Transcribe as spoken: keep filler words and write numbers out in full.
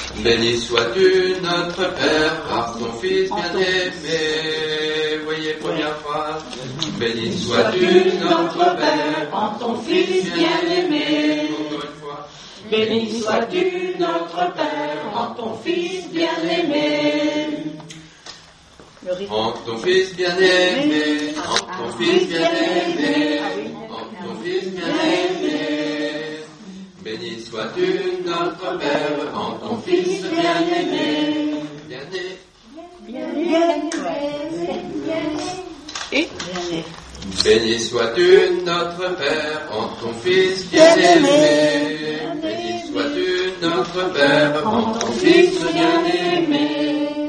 Béni sois-tu, notre Père, par ton Fils bien-aimé. Voyez, première phrase. Béni sois-tu, notre Père, par ton Fils bien-aimé. Encore une fois. Béni sois-tu, notre Père, en ton Fils bien-aimé. En ton Fils bien-aimé, en ton Fils bien-aimé, en ton Fils bien-aimé. Béni sois-tu, notre Père, en ton Fils bien-aimé. Bien-aimé. Et Béni sois-tu, notre Père, en ton Fils bien-aimé. Béni sois-tu, notre Père, en ton Fils bien-aimé.